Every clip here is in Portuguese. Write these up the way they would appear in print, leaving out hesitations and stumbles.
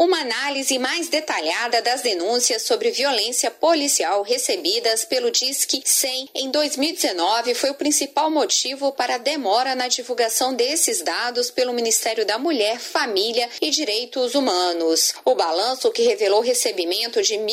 Uma análise mais detalhada das denúncias sobre violência policial recebidas pelo Disque 100 em 2019 foi o principal motivo para a demora na divulgação desses dados pelo Ministério da Mulher, Família e Direitos Humanos. O balanço, que revelou o recebimento de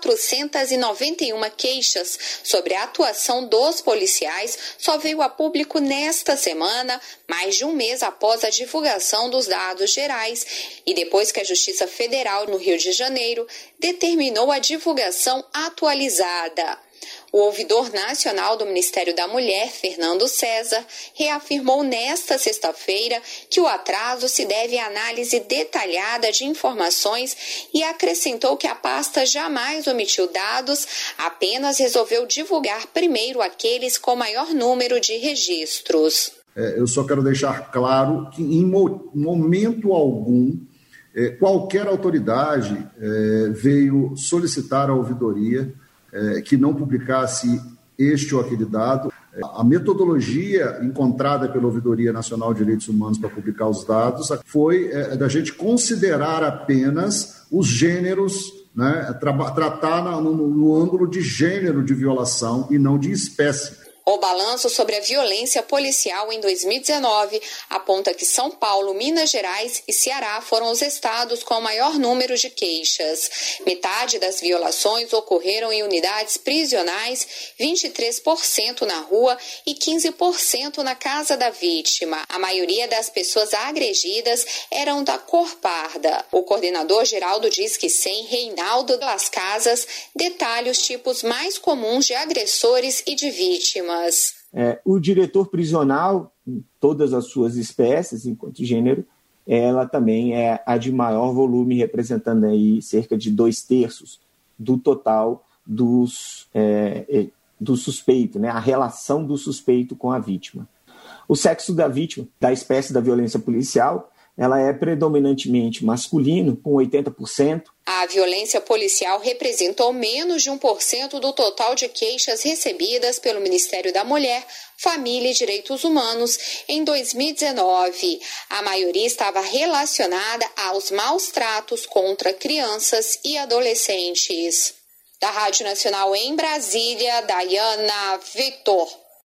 1.491 queixas sobre a atuação dos policiais, só veio a público nesta semana, mais de um mês após a divulgação dos dados gerais e depois que a Justiça Federal no Rio de Janeiro determinou a divulgação atualizada. O ouvidor nacional do Ministério da Mulher, Fernando César, reafirmou nesta sexta-feira que o atraso se deve à análise detalhada de informações e acrescentou que a pasta jamais omitiu dados, apenas resolveu divulgar primeiro aqueles com maior número de registros. Eu só quero deixar claro que em momento algum qualquer autoridade veio solicitar à ouvidoria que não publicasse este ou aquele dado. A metodologia encontrada pela Ouvidoria Nacional de Direitos Humanos para publicar os dados foi da gente considerar apenas os gêneros, né, tratar no ângulo de gênero de violação e não de espécie. O balanço sobre a violência policial em 2019 aponta que São Paulo, Minas Gerais e Ceará foram os estados com o maior número de queixas. Metade das violações ocorreram em unidades prisionais, 23% na rua e 15% na casa da vítima. A maioria das pessoas agredidas eram da cor parda. O coordenador-geral do Disque 100, Reinaldo Las Casas, detalha os tipos mais comuns de agressores e de vítimas. O diretor prisional, em todas as suas espécies, enquanto gênero, ela também é a de maior volume, representando aí cerca de 2/3 do total do suspeito, né? A relação do suspeito com a vítima. O sexo da vítima, da espécie da violência policial, ela é predominantemente masculino, com 80%. A violência policial representou menos de 1% do total de queixas recebidas pelo Ministério da Mulher, Família e Direitos Humanos em 2019. A maioria estava relacionada aos maus tratos contra crianças e adolescentes. Da Rádio Nacional em Brasília, Dayana Vitor.